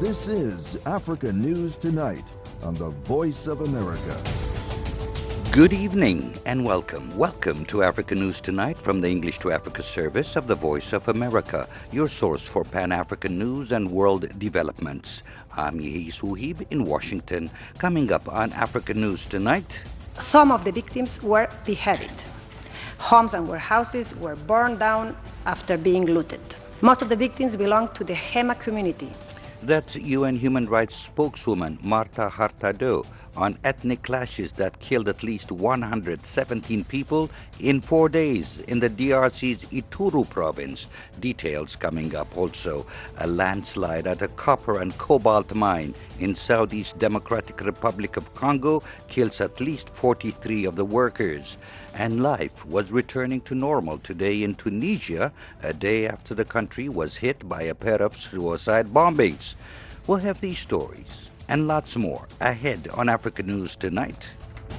This is Africa News Tonight on the Voice of America. Good evening and welcome. Welcome to Africa News Tonight from the English to Africa service of the Voice of America, your source for Pan-African news and world developments. I'm Yehis Wuhib in Washington. Coming up on Africa News Tonight. Some of the victims were beheaded. Homes and warehouses were burned down after being looted. Most of the victims belonged to the Hema community. That's UN Human Rights spokeswoman Marta Hurtado on ethnic clashes that killed at least 117 people in 4 days in the DRC's Ituri province. Details coming up also. A landslide at a copper and cobalt mine in Southeast Democratic Republic of Congo kills at least 43 of the workers. And life was returning to normal today in Tunisia, a day after the country was hit by a pair of suicide bombings. We'll have these stories and lots more ahead on Africa News Tonight.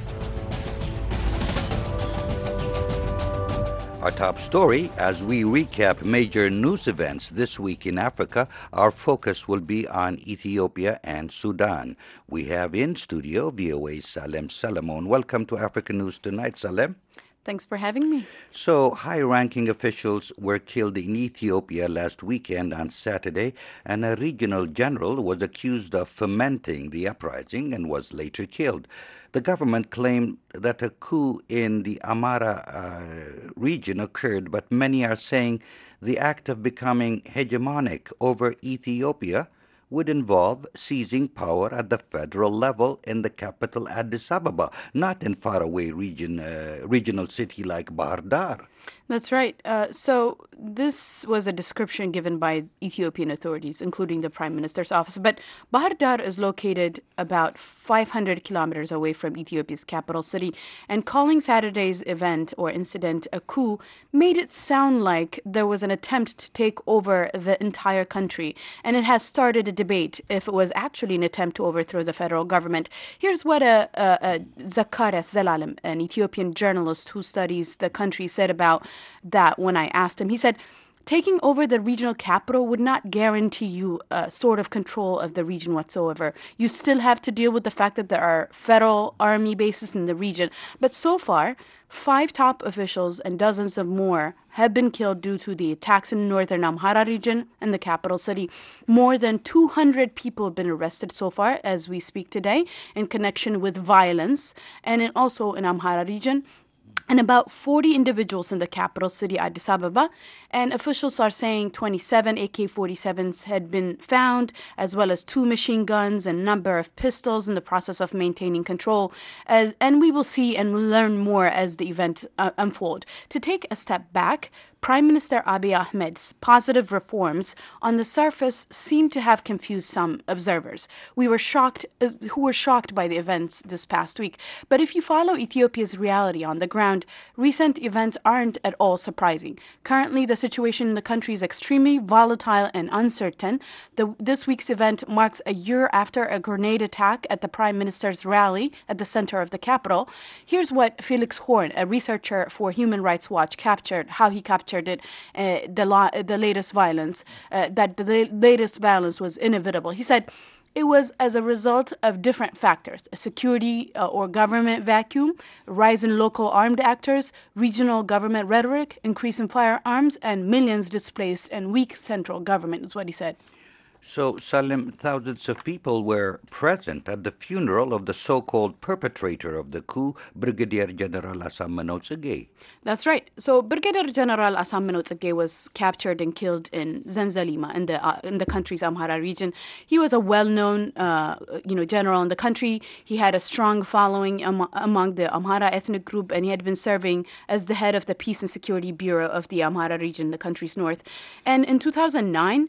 Our top story, as we recap major news events this week in Africa, our focus will be on Ethiopia and Sudan. We have in studio VOA's Salem Salamon. Welcome to Africa News Tonight, Salem. Thanks for having me. So, high-ranking officials were killed in Ethiopia last weekend on Saturday, and a regional general was accused of fomenting the uprising and was later killed. The government claimed that a coup in the Amhara region occurred, but many are saying the act of becoming hegemonic over Ethiopia would involve seizing power at the federal level in the capital Addis Ababa, not in faraway regional city like Bahir Dar. That's right. So this was a description given by Ethiopian authorities, including the Prime Minister's office. But Bahir Dar is located about 500 kilometers away from Ethiopia's capital city. And calling Saturday's event or incident a coup made it sound like there was an attempt to take over the entire country. And it has started a debate if it was actually an attempt to overthrow the federal government. Here's what Zacharias Zelalem, an Ethiopian journalist who studies the country, said about that when I asked him. He said, taking over the regional capital would not guarantee you a sort of control of the region whatsoever. You still have to deal with the fact that there are federal army bases in the region. But so far, 5 top officials and dozens of more have been killed due to the attacks in northern Amhara region and the capital city. More than 200 people have been arrested so far as we speak today in connection with violence and also in Amhara region. And about 40 individuals in the capital city, Addis Ababa. And officials are saying 27 AK-47s had been found, as well as 2 machine guns and a number of pistols in the process of maintaining control. And we will see and we'll learn more as the event unfolds. To take a step back, Prime Minister Abiy Ahmed's positive reforms on the surface seem to have confused some observers. Who were shocked by the events this past week. But if you follow Ethiopia's reality on the ground, recent events aren't at all surprising. Currently, the situation in the country is extremely volatile and uncertain. This week's event marks a year after a grenade attack at the Prime Minister's rally at the center of the capital. Here's what Felix Horn, a researcher for Human Rights Watch, how he captured it, the latest violence, that the latest violence was inevitable. He said, it was as a result of different factors: a security or government vacuum, rise in local armed actors, regional government rhetoric, increase in firearms, and millions displaced and weak central government, is what he said. So, Salim, thousands of people were present at the funeral of the so-called perpetrator of the coup, Brigadier General Asamoah Tsege. That's right. So, Brigadier General Asamoah Tsege was captured and killed in Zenzalima, in the country's Amhara region. He was a well-known, general in the country. He had a strong following among the Amhara ethnic group, and he had been serving as the head of the Peace and Security Bureau of the Amhara region, the country's north. And in 2009,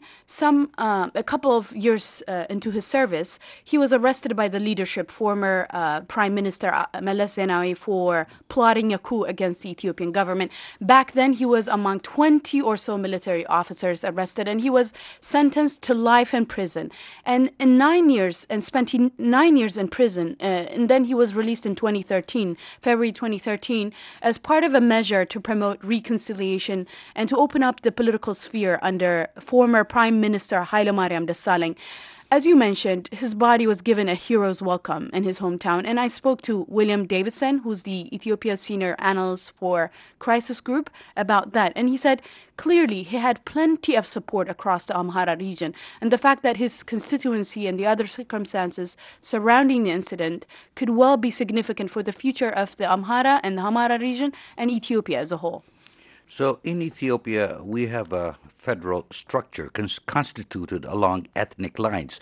a couple of years into his service, he was arrested by the leadership, former Prime Minister Meles Zenawi, for plotting a coup against the Ethiopian government. Back then, he was among 20 or so military officers arrested, and he was sentenced to life in prison. And spent 9 years in prison, and then he was released in February 2013, as part of a measure to promote reconciliation and to open up the political sphere under former Prime Minister Haile Mariam Desalegn. As you mentioned, his body was given a hero's welcome in his hometown. And I spoke to William Davidson, who's the Ethiopia senior analyst for Crisis Group, about that. And he said clearly he had plenty of support across the Amhara region. And the fact that his constituency and the other circumstances surrounding the incident could well be significant for the future of the Amhara and the Hamara region and Ethiopia as a whole. So in Ethiopia, we have a federal structure constituted along ethnic lines,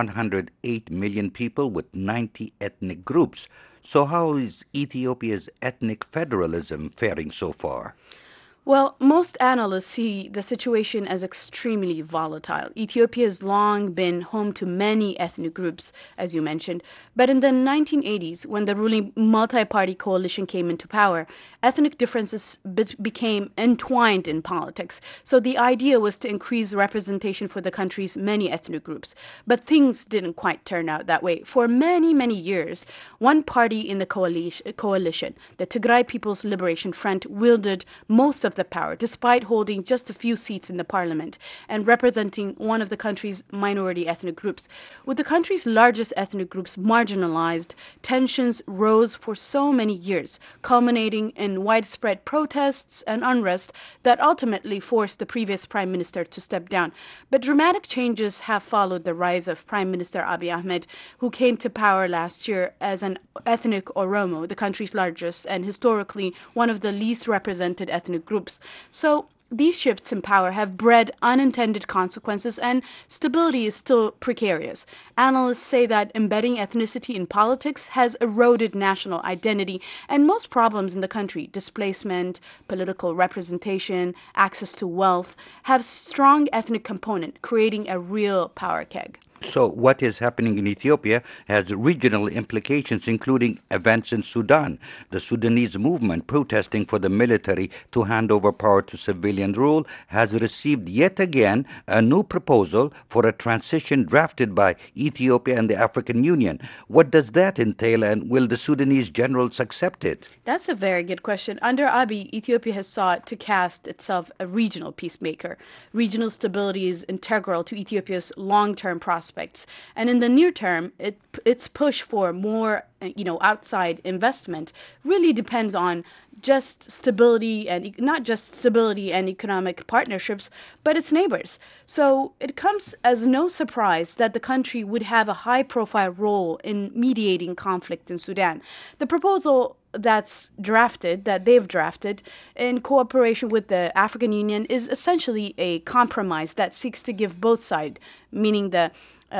108 million people with 90 ethnic groups. So how is Ethiopia's ethnic federalism faring so far? Well, most analysts see the situation as extremely volatile. Ethiopia has long been home to many ethnic groups, as you mentioned, but in the 1980s, when the ruling multi-party coalition came into power, ethnic differences became entwined in politics. So the idea was to increase representation for the country's many ethnic groups. But things didn't quite turn out that way. For many, many years, one party in the coalition, the Tigray People's Liberation Front, wielded most of the power, despite holding just a few seats in the parliament and representing one of the country's minority ethnic groups. With the country's largest ethnic groups marginalized, tensions rose for so many years, culminating in widespread protests and unrest that ultimately forced the previous prime minister to step down. But dramatic changes have followed the rise of Prime Minister Abiy Ahmed, who came to power last year as an ethnic Oromo, the country's largest and historically one of the least represented ethnic groups. So these shifts in power have bred unintended consequences, and stability is still precarious. Analysts say that embedding ethnicity in politics has eroded national identity, and most problems in the country, displacement, political representation, access to wealth, have strong ethnic component, creating a real power keg. So what is happening in Ethiopia has regional implications, including events in Sudan. The Sudanese movement protesting for the military to hand over power to civilian rule has received yet again a new proposal for a transition drafted by Ethiopia and the African Union. What does that entail, and will the Sudanese generals accept it? That's a very good question. Under Abiy, Ethiopia has sought to cast itself a regional peacemaker. Regional stability is integral to Ethiopia's long-term prospects. And in the near term, its push for more, outside investment really depends on just stability, and not just stability and economic partnerships, but its neighbors. So it comes as no surprise that the country would have a high-profile role in mediating conflict in Sudan. The proposal that they've drafted in cooperation with the African Union is essentially a compromise that seeks to give both sides, meaning the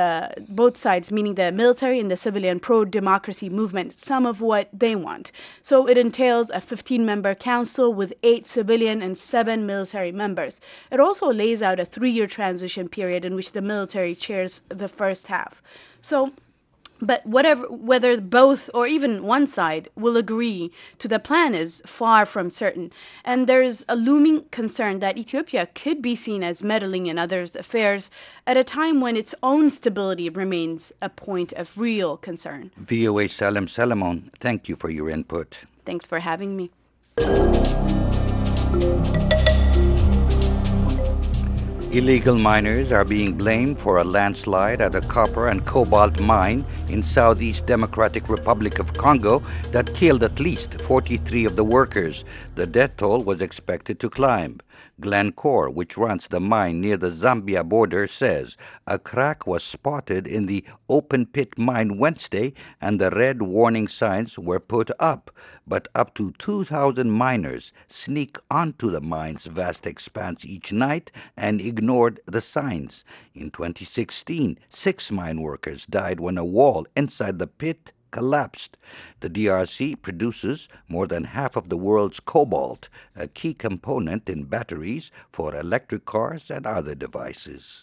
military and the civilian pro-democracy movement, some of what they want. So it entails a 15-member council with 8 civilian and 7 military members. It also lays out a 3-year transition period in which the military chairs the first half. But whether both or even one side will agree to the plan is far from certain. And there's a looming concern that Ethiopia could be seen as meddling in others' affairs at a time when its own stability remains a point of real concern. VOA Salem Salamon, thank you for your input. Thanks for having me. Illegal miners are being blamed for a landslide at a copper and cobalt mine in Southeast Democratic Republic of Congo that killed at least 43 of the workers. The death toll was expected to climb. Glencore, which runs the mine near the Zambia border, says a crack was spotted in the open-pit mine Wednesday and the red warning signs were put up. But up to 2,000 miners sneak onto the mine's vast expanse each night and ignored the signs. In 2016, 6 mine workers died when a wall inside the pit collapsed. The DRC produces more than half of the world's cobalt, a key component in batteries for electric cars and other devices.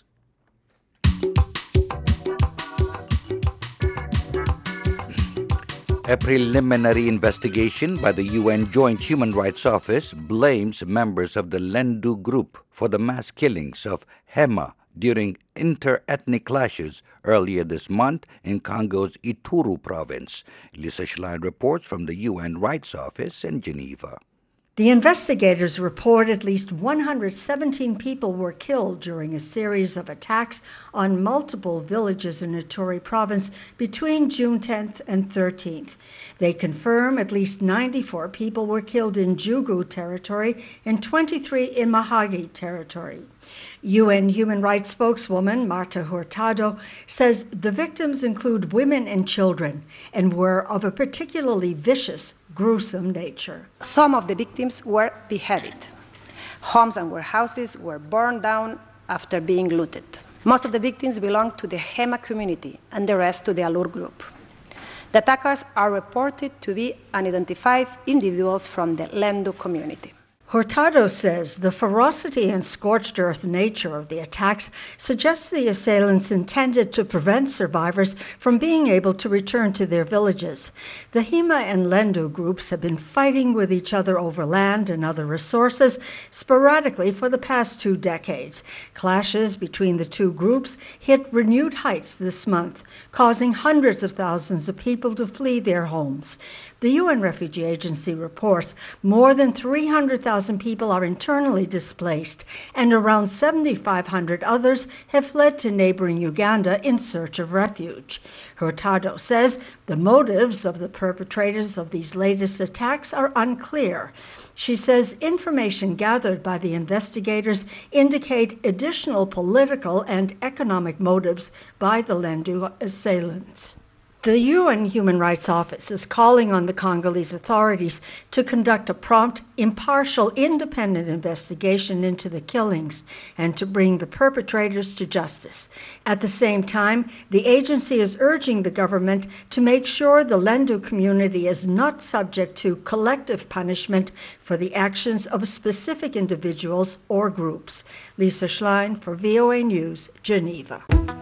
A preliminary investigation by the UN Joint Human Rights Office blames members of the Lendu group for the mass killings of Hema during inter-ethnic clashes earlier this month in Congo's Ituri province. Lisa Schlein reports from the UN Rights Office in Geneva. The investigators report at least 117 people were killed during a series of attacks on multiple villages in Ituri province between June 10th and 13th. They confirm at least 94 people were killed in Jugu territory and 23 in Mahagi territory. UN human rights spokeswoman Marta Hurtado says the victims include women and children and were of a particularly vicious, gruesome nature. Some of the victims were beheaded. Homes and warehouses were burned down after being looted. Most of the victims belonged to the Hema community and the rest to the Alur group. The attackers are reported to be unidentified individuals from the Lendu community. Hurtado says the ferocity and scorched earth nature of the attacks suggests the assailants intended to prevent survivors from being able to return to their villages. The Hema and Lendu groups have been fighting with each other over land and other resources sporadically for the past 2 decades. Clashes between the two groups hit renewed heights this month, causing hundreds of thousands of people to flee their homes. The UN Refugee Agency reports more than 300,000 people are internally displaced, and around 7,500 others have fled to neighboring Uganda in search of refuge. Hurtado says the motives of the perpetrators of these latest attacks are unclear. She says information gathered by the investigators indicate additional political and economic motives by the Lendu assailants. The UN Human Rights Office is calling on the Congolese authorities to conduct a prompt, impartial, independent investigation into the killings and to bring the perpetrators to justice. At the same time, the agency is urging the government to make sure the Lendu community is not subject to collective punishment for the actions of specific individuals or groups. Lisa Schlein for VOA News, Geneva.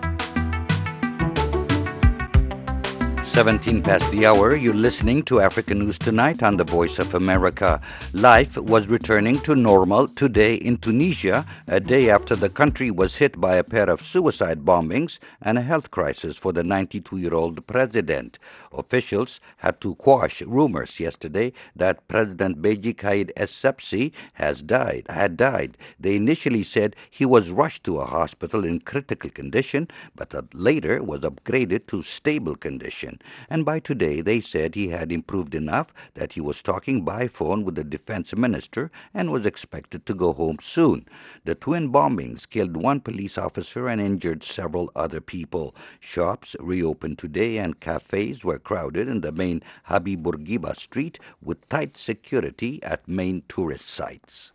17 past the hour, you're listening to African News Tonight on the Voice of America. Life was returning to normal today in Tunisia, a day after the country was hit by a pair of suicide bombings and a health crisis for the 92-year-old president. Officials had to quash rumors yesterday that President Beji Caid Essebsi had died. They initially said he was rushed to a hospital in critical condition, but later was upgraded to stable condition. And by today, they said he had improved enough that he was talking by phone with the defense minister and was expected to go home soon. The twin bombings killed 1 police officer and injured several other people. Shops reopened today and cafes were crowded in the main Habib Bourguiba street with tight security at main tourist sites.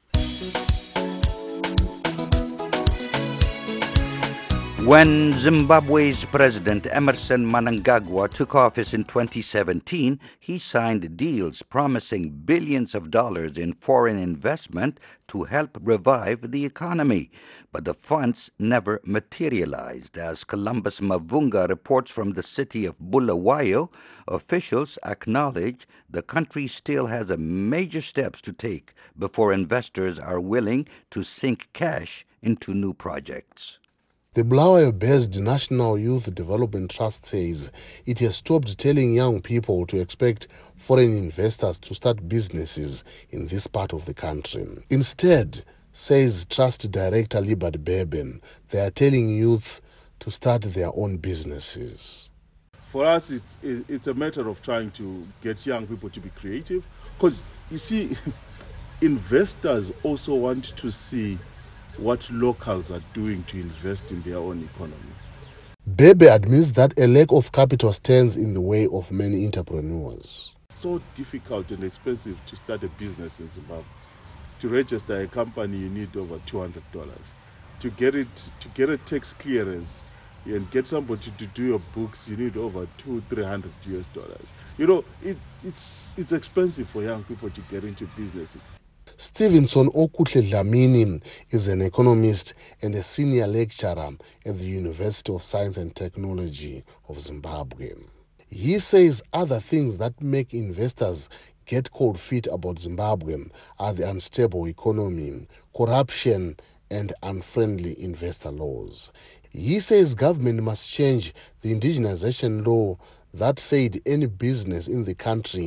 When Zimbabwe's President Emmerson Mnangagwa took office in 2017, he signed deals promising billions of dollars in foreign investment to help revive the economy. But the funds never materialized. As Columbus Mavunga reports from the city of Bulawayo, officials acknowledge the country still has major steps to take before investors are willing to sink cash into new projects. The Bulawayo-based National Youth Development Trust says it has stopped telling young people to expect foreign investors to start businesses in this part of the country. Instead, says Trust Director Libert Beben, they are telling youths to start their own businesses. For us, it's a matter of trying to get young people to be creative, because, you see, investors also want to see what locals are doing to invest in their own economy. Bebe admits that a lack of capital stands in the way of many entrepreneurs. It's so difficult and expensive to start a business in Zimbabwe. To register a company, you need over $200. To get a tax clearance and get somebody to do your books, you need over $200-300 US. You know, it's expensive for young people to get into businesses. Stevenson Okutle Dlamini is an economist and a senior lecturer at the University of Science and Technology of Zimbabwe. He says other things that make investors get cold feet about Zimbabwe are the unstable economy, corruption, and unfriendly investor laws. He says government must change the indigenization law that said any business in the country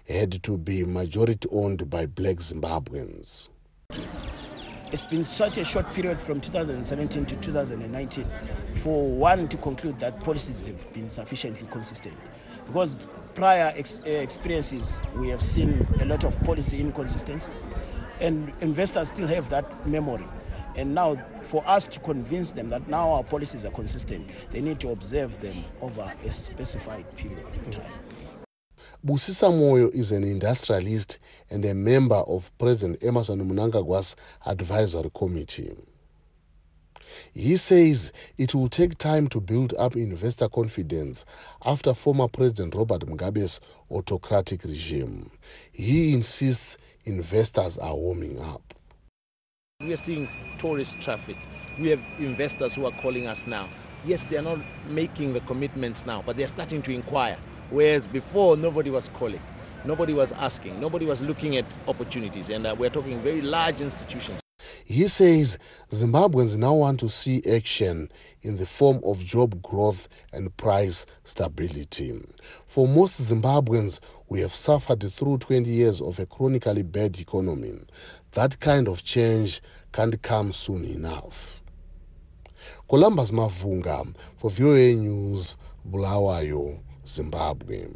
had to be majority owned by black Zimbabweans. It's been such a short period from 2017 to 2019 for one to conclude that policies have been sufficiently consistent. Because prior experiences, we have seen a lot of policy inconsistencies, and investors still have that memory. And now, for us to convince them that now our policies are consistent, they need to observe them over a specified period of time. Busisa Moyo is an industrialist and a member of President Emmerson Mnangagwa's advisory committee. He says it will take time to build up investor confidence after former President Robert Mugabe's autocratic regime. He insists investors are warming up. We are seeing tourist traffic. We have investors who are calling us now. Yes, they are not making the commitments now, but they are starting to inquire. Whereas before, nobody was calling, nobody was asking, nobody was looking at opportunities. And we're talking very large institutions. He says Zimbabweans now want to see action in the form of job growth and price stability. For most Zimbabweans, we have suffered through 20 years of a chronically bad economy. That kind of change can't come soon enough. Columbus Mavunga for VOA News, Bulawayo, Zimbabwe.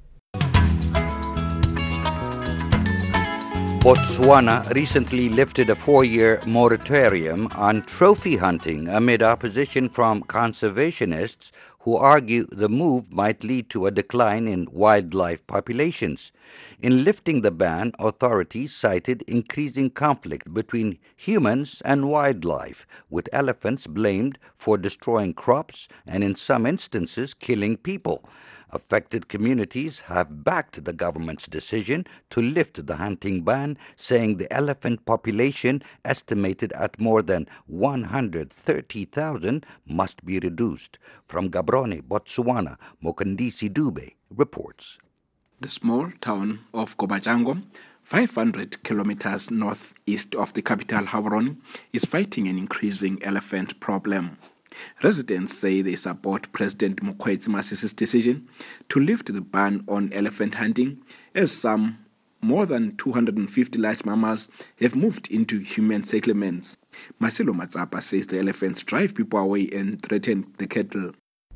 Botswana recently lifted a 4-year moratorium on trophy hunting amid opposition from conservationists who argue the move might lead to a decline in wildlife populations. In lifting the ban, authorities cited increasing conflict between humans and wildlife, with elephants blamed for destroying crops and in some instances killing people. Affected communities have backed the government's decision to lift the hunting ban, saying the elephant population, estimated at more than 130,000, must be reduced. From Gaborone, Botswana, Mokandisi Dube reports. The small town of Kobajango, 500 kilometers northeast of the capital Gaborone, is fighting an increasing elephant problem. Residents say they support President Mokgweetsi Masisi's decision to lift the ban on elephant hunting, as more than 250 large mammals have moved into human settlements. Marcelo Matsapa says the elephants drive people away and threaten the cattle.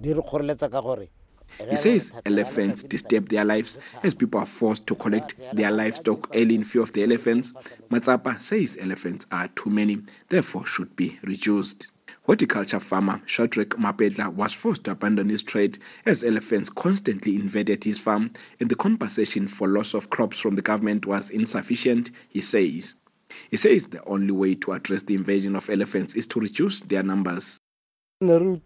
He says elephants disturb their lives as people are forced to collect their livestock early in fear of the elephants. Matsapa says elephants are too many, therefore should be reduced. Horticulture farmer Shadrack Mapedla was forced to abandon his trade as elephants constantly invaded his farm and the compensation for loss of crops from the government was insufficient, he says. He says the only way to address the invasion of elephants is to reduce their numbers. He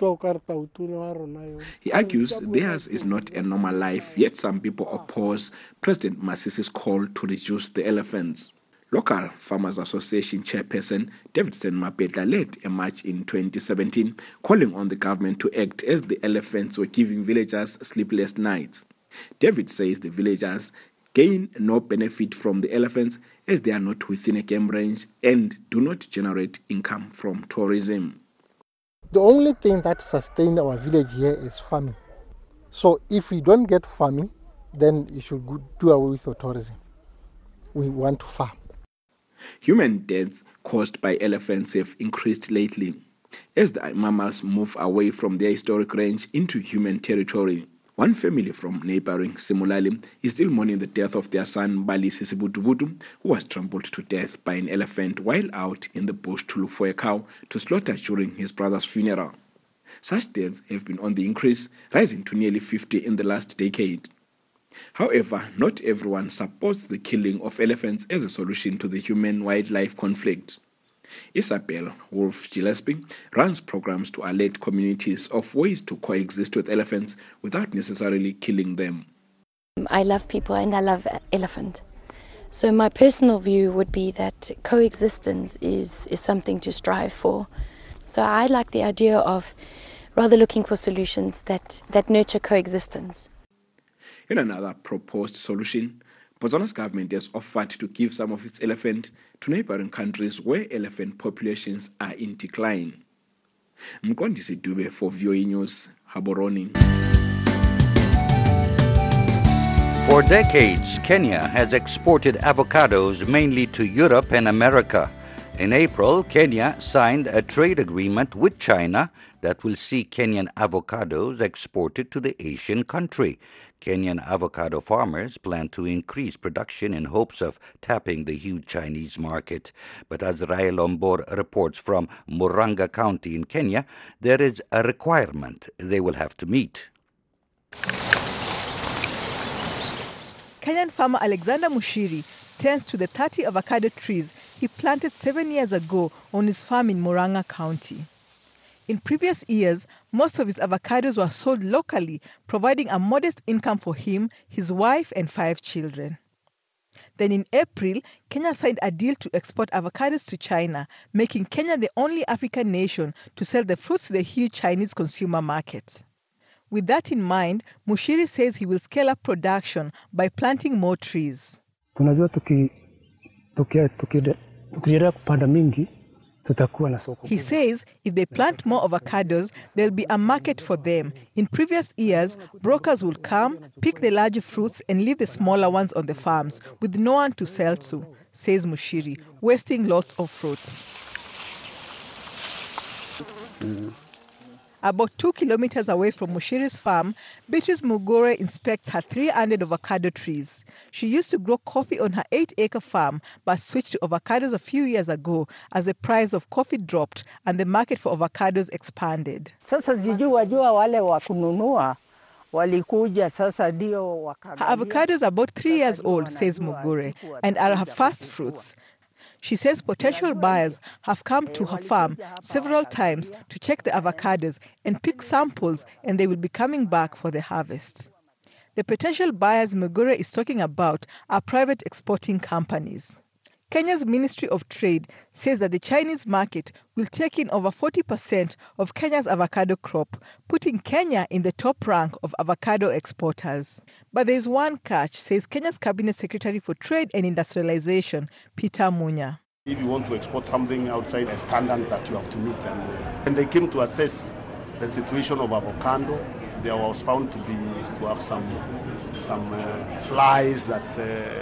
argues theirs is not a normal life, yet some people oppose President Masisi's call to reduce the elephants. Local Farmers Association chairperson Davidson Mapedla led a march in 2017 calling on the government to act as the elephants were giving villagers sleepless nights. David says the villagers gain no benefit from the elephants as they are not within a game range and do not generate income from tourism. The only thing that sustains our village here is farming. So if we don't get farming, then you should do away with the tourism. We want to farm. Human deaths caused by elephants have increased lately as the mammals move away from their historic range into human territory. One family from neighboring Simulali is still mourning the death of their son Bali Sisibutubutu, who was trampled to death by an elephant while out in the bush to look for a cow to slaughter during his brother's funeral. Such deaths have been on the increase, rising to nearly 50 in the last decade. However, not everyone supports the killing of elephants as a solution to the human-wildlife conflict. Isabel Wolf Gillespie runs programs to alert communities of ways to coexist with elephants without necessarily killing them. I love people and I love elephant. So my personal view would be that coexistence is something to strive for. So I like the idea of rather looking for solutions that nurture coexistence. In another proposed solution, Botswana's government has offered to give some of its elephant to neighboring countries where elephant populations are in decline. Mkondisi Dube for VOA News, Gaborone. For decades, Kenya has exported avocados mainly to Europe and America. In April, Kenya signed a trade agreement with China that will see Kenyan avocados exported to the Asian country. Kenyan avocado farmers plan to increase production in hopes of tapping the huge Chinese market. But as Rael Ombor reports from Murang'a County in Kenya, there is a requirement they will have to meet. Kenyan farmer Alexander Mushiri tends to the 30 avocado trees he planted 7 years ago on his farm in Murang'a County. In previous years, most of his avocados were sold locally, providing a modest income for him, his wife, and 5 children. Then in April, Kenya signed a deal to export avocados to China, making Kenya the only African nation to sell the fruits to the huge Chinese consumer market. With that in mind, Mushiri says he will scale up production by planting more trees. Tunajua tukiendelea kupanda mingi tutakuwa na soko. He says if they plant more avocados, there'll be a market for them. In previous years, brokers will come, pick the larger fruits and leave the smaller ones on the farms with no one to sell to, says Mushiri, wasting lots of fruits. About 2 kilometers away from Mushiri's farm, Beatrice Mugore inspects her 300 avocado trees. She used to grow coffee on her 8-acre farm, but switched to avocados a few years ago as the price of coffee dropped and the market for avocados expanded. Her avocados are about 3 years old, says Mugore, and are her first fruits. She says potential buyers have come to her farm several times to check the avocados and pick samples, and they will be coming back for the harvest. The potential buyers Mugore is talking about are private exporting companies. Kenya's Ministry of Trade says that the Chinese market will take in over 40% of Kenya's avocado crop, putting Kenya in the top rank of avocado exporters. But there is one catch, says Kenya's Cabinet Secretary for Trade and Industrialization, Peter Munya. If you want to export something outside a standard that you have to meet, and they came to assess the situation of avocado, there was found to have some flies that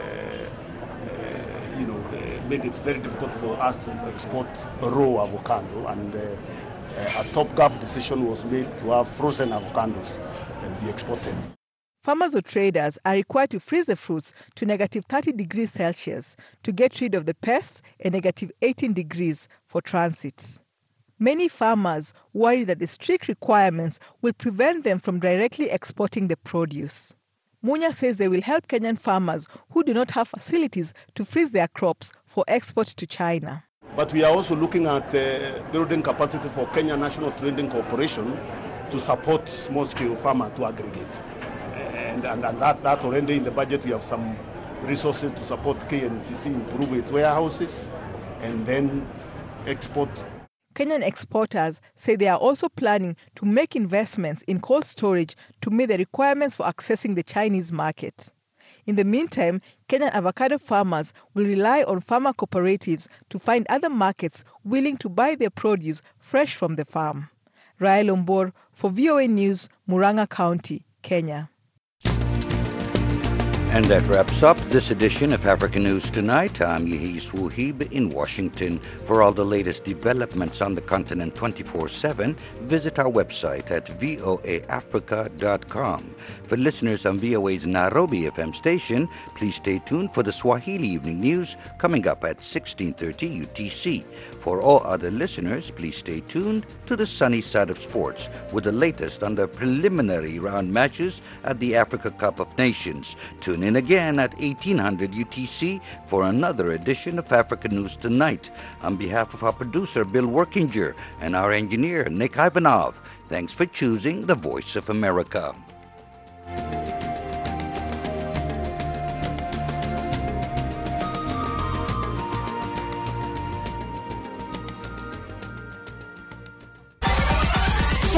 made it very difficult for us to export raw avocado, and a stopgap decision was made to have frozen avocados be exported. Farmers or traders are required to freeze the fruits to -30 degrees Celsius to get rid of the pests and -18 degrees for transit. Many farmers worry that the strict requirements will prevent them from directly exporting the produce. Munya says they will help Kenyan farmers who do not have facilities to freeze their crops for export to China. But we are also looking at building capacity for Kenya National Trading Corporation to support small-scale farmers to aggregate. And that already in the budget we have some resources to support KNTC, improve its warehouses, and then export. Kenyan exporters say they are also planning to make investments in cold storage to meet the requirements for accessing the Chinese market. In the meantime, Kenyan avocado farmers will rely on farmer cooperatives to find other markets willing to buy their produce fresh from the farm. Rael Ombor for VOA News, Murang'a County, Kenya. And that wraps up this edition of Africa News Tonight. I'm Yehis Wuhib in Washington. For all the latest developments on the continent 24/7, visit our website at voaafrica.com. For listeners on VOA's Nairobi FM station, please stay tuned for the Swahili Evening News coming up at 16:30 UTC. For all other listeners, please stay tuned to the sunny side of sports with the latest on the preliminary round matches at the Africa Cup of Nations. Tune in again at 1800 UTC for another edition of Africa News Tonight. On behalf of our producer, Bill Workinger, and our engineer, Nick Ivanov, thanks for choosing the Voice of America.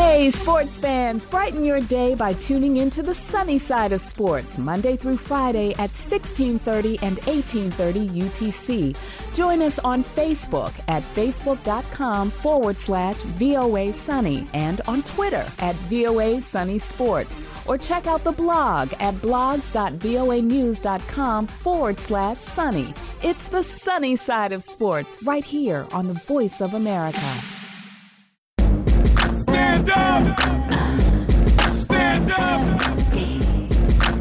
Hey, sports fans, brighten your day by tuning into the sunny side of sports, Monday through Friday at 16:30 and 18:30 UTC. Join us on Facebook at facebook.com/VOA Sunny and on Twitter at VOA Sunny Sports. Or check out the blog at blogs.voanews.com/sunny. It's the sunny side of sports right here on the Voice of America.